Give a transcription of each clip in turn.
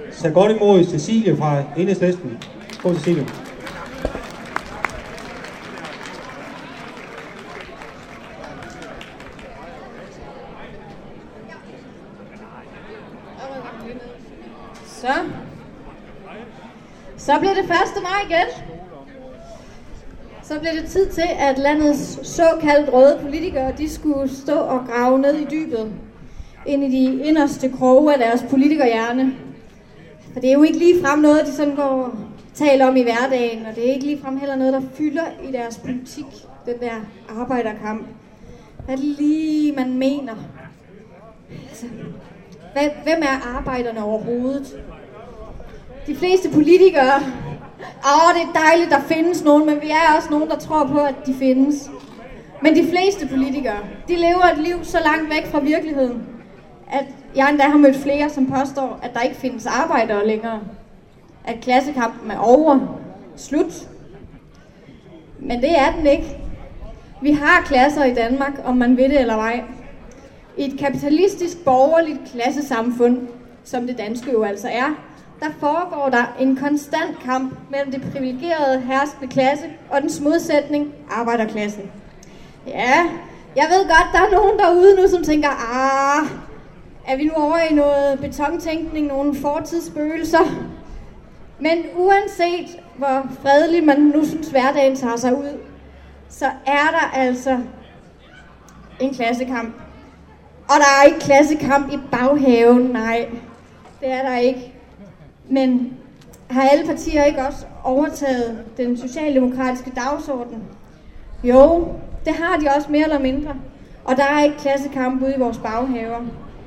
tage godt imod Cecilie fra Enhedslisten. Gå Cecilie. Så bliver det 1. maj igen. Så bliver det tid til, at landets såkaldt røde politikere, de skulle stå og grave ned i dybet, ind i de inderste kroge af deres politikerhjerne. For det er jo ikke ligefrem noget, de sådan går og taler om i hverdagen, og det er ikke ligefrem heller noget, der fylder i deres politik, den der arbejderkamp. Hvad er det lige, man mener? Altså, hvem er arbejderne overhovedet? De fleste politikere, det er dejligt, der findes nogen, men vi er også nogen, der tror på, at de findes. Men de fleste politikere, de lever et liv så langt væk fra virkeligheden, at jeg endda har mødt flere, som påstår, at der ikke findes arbejdere længere. At klassekampen er over. Slut. Men det er den ikke. Vi har klasser i Danmark, om man ved det eller ej. I et kapitalistisk, borgerligt klassesamfund, som det danske jo altså er, der foregår der en konstant kamp mellem det privilegerede herskende klasse og dens modsætning, arbejderklassen. Ja, jeg ved godt, der er nogen derude nu, som tænker, er vi nu over i noget betontænkning, nogle fortidsspøgelser? Men uanset hvor fredelig man nu synes hverdagen tager sig ud, så er der altså en klassekamp. Og der er ikke klassekamp i baghaven, nej, det er der ikke. Men har alle partier ikke også overtaget den socialdemokratiske dagsorden? Jo, det har de også mere eller mindre. Og der er ikke klassekamp ude i vores baghaver.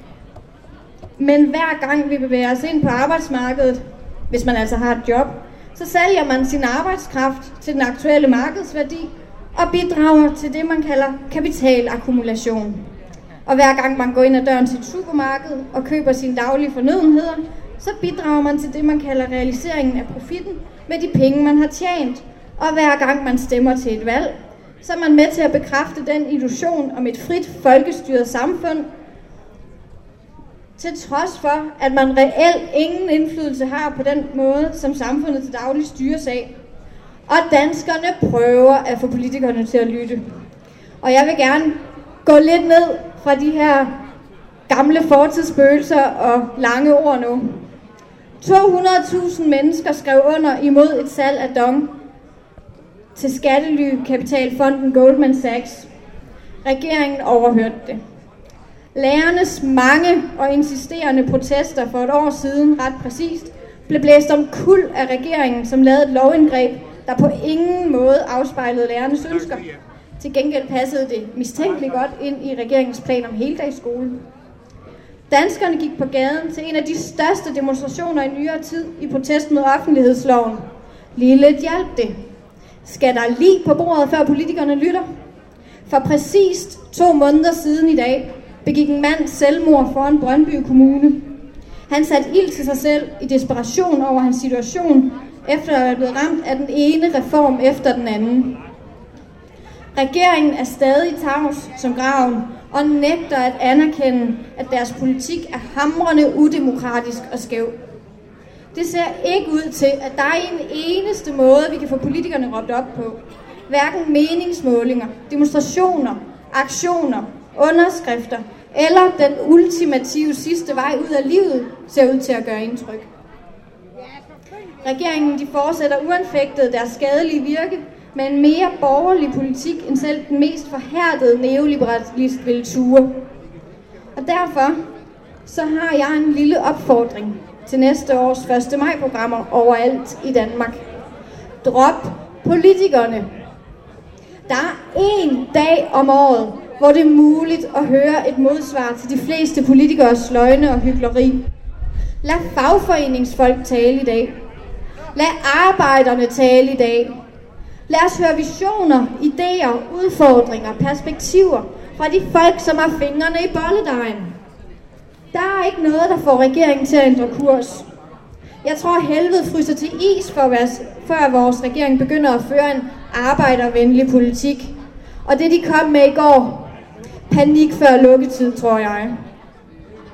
Men hver gang vi bevæger os ind på arbejdsmarkedet, hvis man altså har et job, så sælger man sin arbejdskraft til den aktuelle markedsværdi og bidrager til det, man kalder kapitalakkumulation. Og hver gang man går ind ad døren til et supermarked og køber sine daglige fornødenheder, så bidrager man til det, man kalder realiseringen af profitten med de penge, man har tjent. Og hver gang man stemmer til et valg, så er man med til at bekræfte den illusion om et frit, folkestyret samfund, til trods for, at man reelt ingen indflydelse har på den måde, som samfundet til daglig styres af. Og danskerne prøver at få politikerne til at lytte. Og jeg vil gerne gå lidt ned fra de her gamle fortidsspøgelser og lange ord nu. 200.000 mennesker skrev under imod et salg af DONG til skattelykapitalfonden Goldman Sachs. Regeringen overhørte det. Lærernes mange og insisterende protester for et år siden, ret præcist, blev blæst om kul af regeringen, som lavede et lovindgreb, der på ingen måde afspejlede lærernes ønsker. Til gengæld passede det mistænkeligt godt ind i regeringens plan om heldagsskole. Danskerne gik på gaden til en af de største demonstrationer i nyere tid i protest mod offentlighedsloven. Lille hjalp det. Skal der lig på bordet, før politikerne lytter? For præcist 2 måneder siden i dag begik en mand selvmord foran Brøndby Kommune. Han satte ild til sig selv i desperation over hans situation, efter at være blevet ramt af den ene reform efter den anden. Regeringen er stadig tavs som graven og nægter at anerkende, at deres politik er hamrende udemokratisk og skæv. Det ser ikke ud til, at der er en eneste måde, vi kan få politikerne råbt op på. Hverken meningsmålinger, demonstrationer, aktioner, underskrifter eller den ultimative sidste vej ud af livet ser ud til at gøre indtryk. Regeringen de fortsætter uanfægtet deres skadelige virke med en mere borgerlig politik end selv den mest forhærdede neoliberalist ville ture. Og derfor så har jeg en lille opfordring til næste års 1. maj-programmer overalt i Danmark. Drop politikerne. Der er én dag om året, hvor det er muligt at høre et modsvar til de fleste politikers løgne og hykleri. Lad fagforeningsfolk tale i dag. Lad arbejderne tale i dag. Lad os høre visioner, idéer, udfordringer, perspektiver fra de folk, som har fingrene i bolledejen. Der er ikke noget, der får regeringen til at ændre kurs. Jeg tror, helvede fryser til is, før vores regering begynder at føre en arbejdervenlig politik. Og det, de kom med i går, panik før lukketid, tror jeg.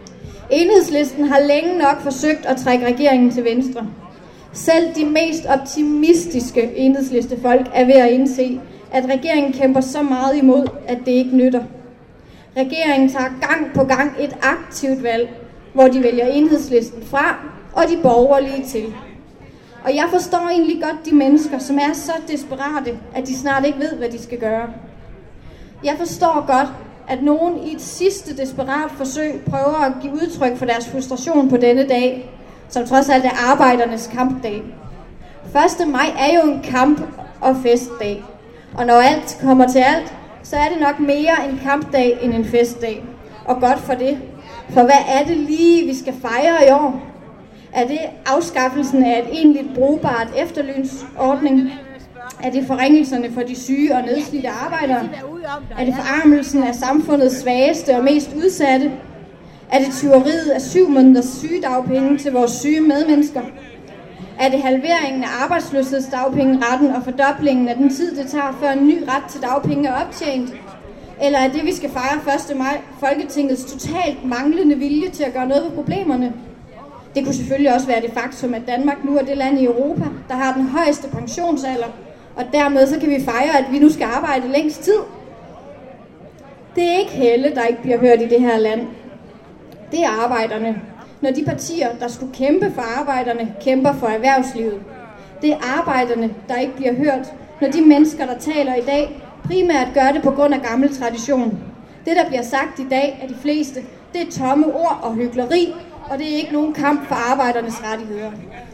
Enhedslisten har længe nok forsøgt at trække regeringen til venstre. Selv de mest optimistiske enhedslistefolk er ved at indse, at regeringen kæmper så meget imod, at det ikke nytter. Regeringen tager gang på gang et aktivt valg, hvor de vælger Enhedslisten fra og de borgerlige til. Og jeg forstår egentlig godt de mennesker, som er så desperate, at de snart ikke ved, hvad de skal gøre. Jeg forstår godt, at nogen i et sidste desperat forsøg prøver at give udtryk for deres frustration på denne dag, som trods alt er arbejdernes kampdag. 1. maj er jo en kamp- og festdag, og når alt kommer til alt, så er det nok mere en kampdag end en festdag. Og godt for det. For hvad er det lige, vi skal fejre i år? Er det afskaffelsen af et egentligt brugbart efterlønsordning? Er det forringelserne for de syge og nedslidte arbejdere? Er det forarmelsen af samfundets svageste og mest udsatte? Er det tyveriet af 7 måneders sygedagpenge til vores syge medmennesker? Er det halveringen af arbejdsløshedsdagpengeretten og fordoblingen af den tid, det tager, før en ny ret til dagpenge er optjent? Eller er det, vi skal fejre 1. maj, Folketingets totalt manglende vilje til at gøre noget ved problemerne? Det kunne selvfølgelig også være det faktum, at Danmark nu er det land i Europa, der har den højeste pensionsalder, og dermed så kan vi fejre, at vi nu skal arbejde længst tid. Det er ikke Helle, der ikke bliver hørt i det her land. Det er arbejderne. Når de partier, der skulle kæmpe for arbejderne, kæmper for erhvervslivet. Det er arbejderne, der ikke bliver hørt, når de mennesker, der taler i dag, primært gør det på grund af gammel tradition. Det, der bliver sagt i dag af de fleste, det er tomme ord og hykleri, og det er ikke nogen kamp for arbejdernes rettigheder.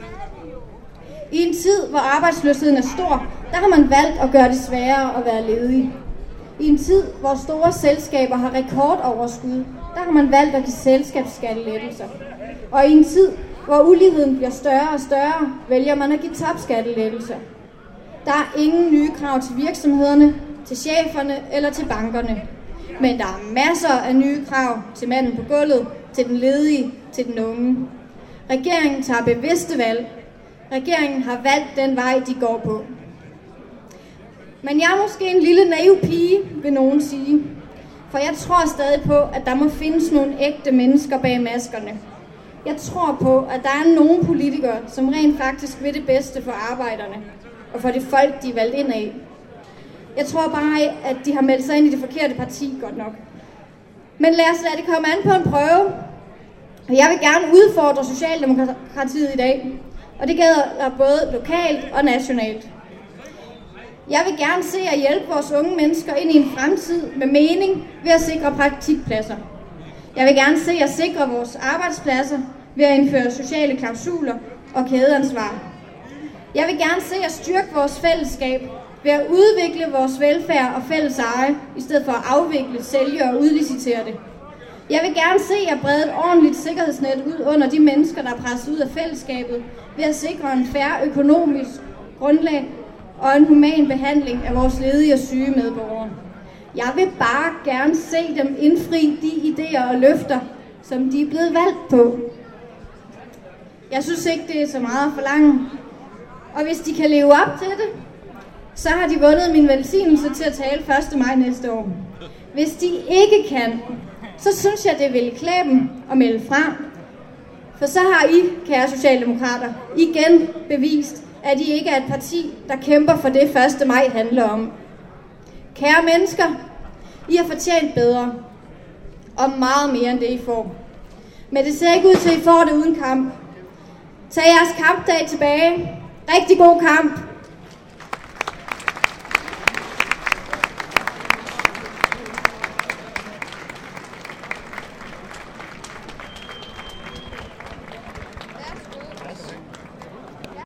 I en tid, hvor arbejdsløsheden er stor, der har man valgt at gøre det sværere at være ledig. I en tid, hvor store selskaber har rekordoverskud, der har man valgt at give selskabsskattelettelser. Og i en tid, hvor uligheden bliver større og større, vælger man at give topskattelettelser. Der er ingen nye krav til virksomhederne, til cheferne eller til bankerne. Men der er masser af nye krav til manden på gulvet, til den ledige, til den unge. Regeringen tager bevidste valg. Regeringen har valgt den vej, de går på. Men jeg er måske en lille naiv pige, vil nogen sige. For jeg tror stadig på, at der må findes nogle ægte mennesker bag maskerne. Jeg tror på, at der er nogle politikere, som rent faktisk vil det bedste for arbejderne og for det folk, de er valgt ind af. Jeg tror bare, at de har meldt sig ind i det forkerte parti godt nok. Men lad os lade det komme an på en prøve. Jeg vil gerne udfordre Socialdemokratiet i dag, og det gælder både lokalt og nationalt. Jeg vil gerne se at hjælpe vores unge mennesker ind i en fremtid med mening ved at sikre praktikpladser. Jeg vil gerne se at sikre vores arbejdspladser ved at indføre sociale klausuler og kædeansvar. Jeg vil gerne se at styrke vores fællesskab ved at udvikle vores velfærd og fælles eje, i stedet for at afvikle, sælge og udlicitere det. Jeg vil gerne se at brede et ordentligt sikkerhedsnet ud under de mennesker, der er presset ud af fællesskabet, ved at sikre en fair økonomisk grundlag og en human behandling af vores ledige og syge medborgere. Jeg vil bare gerne se dem indfri de idéer og løfter, som de er blevet valgt på. Jeg synes ikke, det er så meget at forlange. Og hvis de kan leve op til det, så har de vundet min velsignelse til at tale 1. maj næste år. Hvis de ikke kan, så synes jeg, det vil klæde dem at melde fra. For så har I, kære socialdemokrater, igen bevist, at I ikke er et parti, der kæmper for det 1. maj handler om. Kære mennesker, I har fortjent bedre, og meget mere end det, I får. Men det ser ikke ud til, at I får det uden kamp. Tag jeres kampdag tilbage. Rigtig god kamp.